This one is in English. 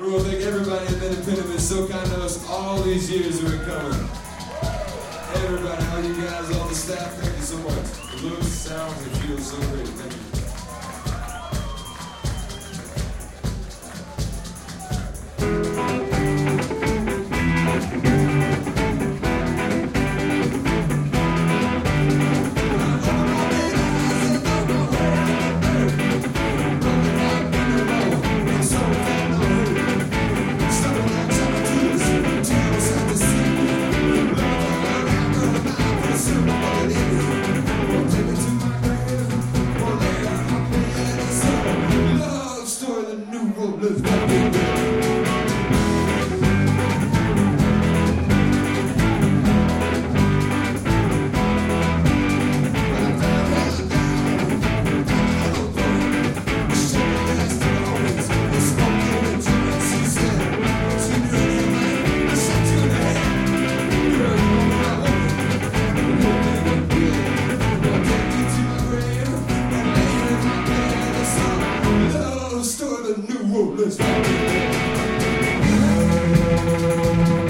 We want to thank everybody at Men Impediment, so kind to us all these years we've been coming. Everybody, all you guys, all the staff, thank you so much. It looks, sounds, and feels so great. Thank you. Let's go. Let's go.